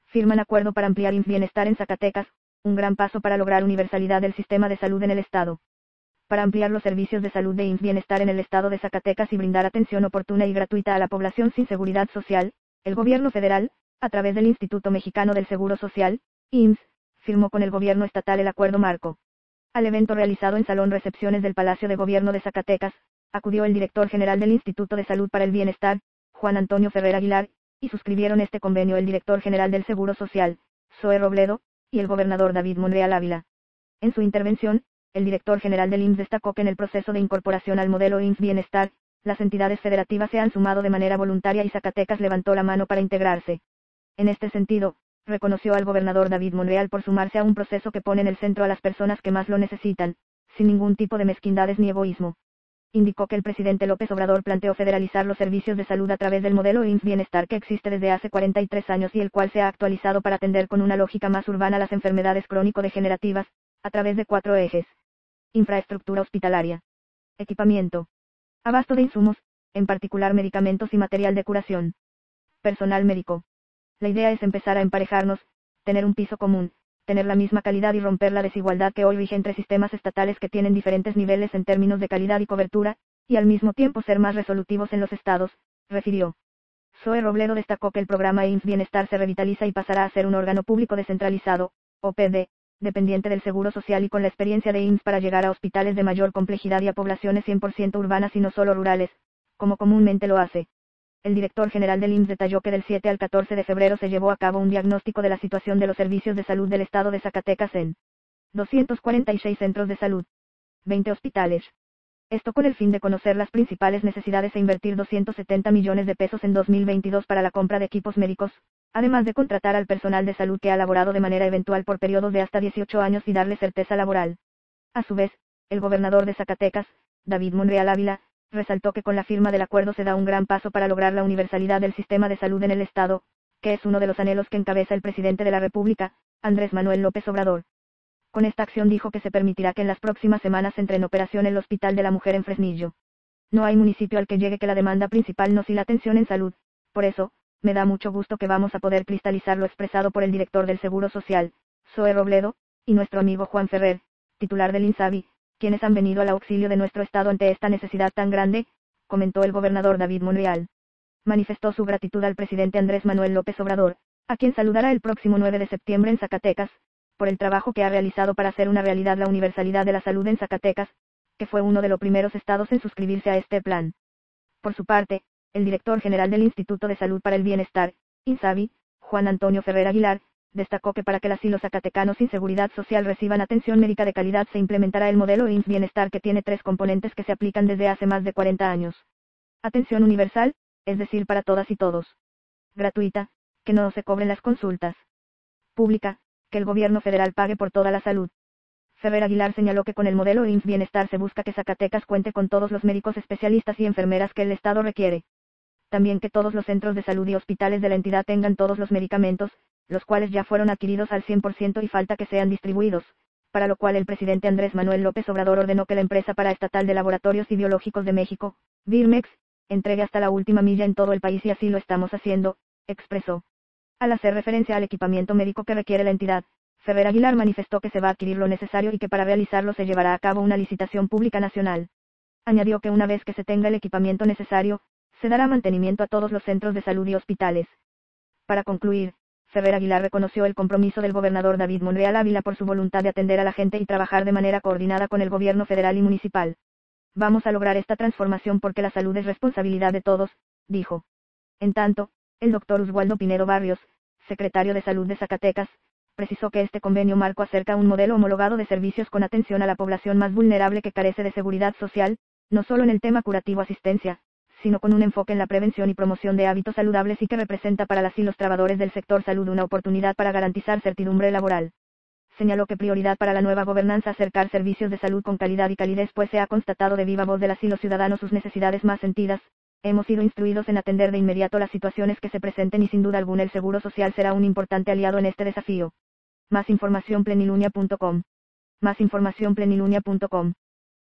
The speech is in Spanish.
firman acuerdo para ampliar IMSS Bienestar en Zacatecas, un gran paso para lograr universalidad del sistema de salud en el Estado. Para ampliar los servicios de salud de IMSS Bienestar en el Estado de Zacatecas y brindar atención oportuna y gratuita a la población sin seguridad social, el gobierno federal, a través del Instituto Mexicano del Seguro Social, IMSS, firmó con el gobierno estatal el acuerdo marco. Al evento realizado en Salón Recepciones del Palacio de Gobierno de Zacatecas, acudió el director general del Instituto de Salud para el Bienestar, Juan Antonio Ferrer Aguilar, y suscribieron este convenio el director general del Seguro Social, Zoe Robledo, y el gobernador David Monreal Ávila. En su intervención, el director general del IMSS destacó que en el proceso de incorporación al modelo IMSS Bienestar, las entidades federativas se han sumado de manera voluntaria y Zacatecas levantó la mano para integrarse. En este sentido, reconoció al gobernador David Monreal por sumarse a un proceso que pone en el centro a las personas que más lo necesitan, sin ningún tipo de mezquindades ni egoísmo. Indicó que el presidente López Obrador planteó federalizar los servicios de salud a través del modelo IMSS Bienestar que existe desde hace 43 años y el cual se ha actualizado para atender con una lógica más urbana las enfermedades crónico-degenerativas, a través de 4 ejes. Infraestructura hospitalaria. Equipamiento. Abasto de insumos, en particular medicamentos y material de curación. Personal médico. La idea es empezar a emparejarnos, tener un piso común, tener la misma calidad y romper la desigualdad que hoy rige entre sistemas estatales que tienen diferentes niveles en términos de calidad y cobertura, y al mismo tiempo ser más resolutivos en los estados, refirió. Zoe Robledo destacó que el programa IMSS Bienestar se revitaliza y pasará a ser un órgano público descentralizado, OPD, dependiente del Seguro Social y con la experiencia de IMSS para llegar a hospitales de mayor complejidad y a poblaciones 100% urbanas y no solo rurales, como comúnmente lo hace. El director general del IMSS detalló que del 7 al 14 de febrero se llevó a cabo un diagnóstico de la situación de los servicios de salud del estado de Zacatecas en 246 centros de salud, 20 hospitales. Esto con el fin de conocer las principales necesidades e invertir 270 millones de pesos en 2022 para la compra de equipos médicos, además de contratar al personal de salud que ha laborado de manera eventual por periodos de hasta 18 años y darle certeza laboral. A su vez, el gobernador de Zacatecas, David Monreal Ávila, resaltó que con la firma del acuerdo se da un gran paso para lograr la universalidad del sistema de salud en el Estado, que es uno de los anhelos que encabeza el presidente de la República, Andrés Manuel López Obrador. Con esta acción dijo que se permitirá que en las próximas semanas entre en operación el Hospital de la Mujer en Fresnillo. No hay municipio al que llegue que la demanda principal no sea la atención en salud, por eso, me da mucho gusto que vamos a poder cristalizar lo expresado por el director del Seguro Social, Zoe Robledo, y nuestro amigo Juan Ferrer, titular del INSABI, quienes han venido al auxilio de nuestro Estado ante esta necesidad tan grande, comentó el gobernador David Monreal. Manifestó su gratitud al presidente Andrés Manuel López Obrador, a quien saludará el próximo 9 de septiembre en Zacatecas, por el trabajo que ha realizado para hacer una realidad la universalidad de la salud en Zacatecas, que fue uno de los primeros estados en suscribirse a este plan. Por su parte, el director general del Instituto de Salud para el Bienestar, INSABI, Juan Antonio Ferrer Aguilar, destacó que para que las y los zacatecanos sin seguridad social reciban atención médica de calidad se implementará el modelo IMSS Bienestar que tiene 3 componentes que se aplican desde hace más de 40 años. Atención universal, es decir para todas y todos. Gratuita, que no se cobren las consultas. Pública, que el gobierno federal pague por toda la salud. Ferrer Aguilar señaló que con el modelo IMSS Bienestar se busca que Zacatecas cuente con todos los médicos especialistas y enfermeras que el Estado requiere. También que todos los centros de salud y hospitales de la entidad tengan todos los medicamentos, los cuales ya fueron adquiridos al 100% y falta que sean distribuidos, para lo cual el presidente Andrés Manuel López Obrador ordenó que la empresa paraestatal de laboratorios y biológicos de México, Birmex, entregue hasta la última milla en todo el país y así lo estamos haciendo, expresó. Al hacer referencia al equipamiento médico que requiere la entidad, Ferrer Aguilar manifestó que se va a adquirir lo necesario y que para realizarlo se llevará a cabo una licitación pública nacional. Añadió que una vez que se tenga el equipamiento necesario, se dará mantenimiento a todos los centros de salud y hospitales. Para concluir, Ferrer Aguilar reconoció el compromiso del gobernador David Monreal Ávila por su voluntad de atender a la gente y trabajar de manera coordinada con el gobierno federal y municipal. Vamos a lograr esta transformación porque la salud es responsabilidad de todos, dijo. En tanto, el doctor Oswaldo Pinedo Barrios, secretario de Salud de Zacatecas, precisó que este convenio marco acerca un modelo homologado de servicios con atención a la población más vulnerable que carece de seguridad social, no solo en el tema curativo-asistencia, sino con un enfoque en la prevención y promoción de hábitos saludables y que representa para las y los trabajadores del sector salud una oportunidad para garantizar certidumbre laboral. Señaló que prioridad para la nueva gobernanza acercar servicios de salud con calidad y calidez pues se ha constatado de viva voz de las y los ciudadanos sus necesidades más sentidas. Hemos sido instruidos en atender de inmediato las situaciones que se presenten y sin duda alguna el Seguro Social será un importante aliado en este desafío. Más información plenilunia.com. Más información plenilunia.com.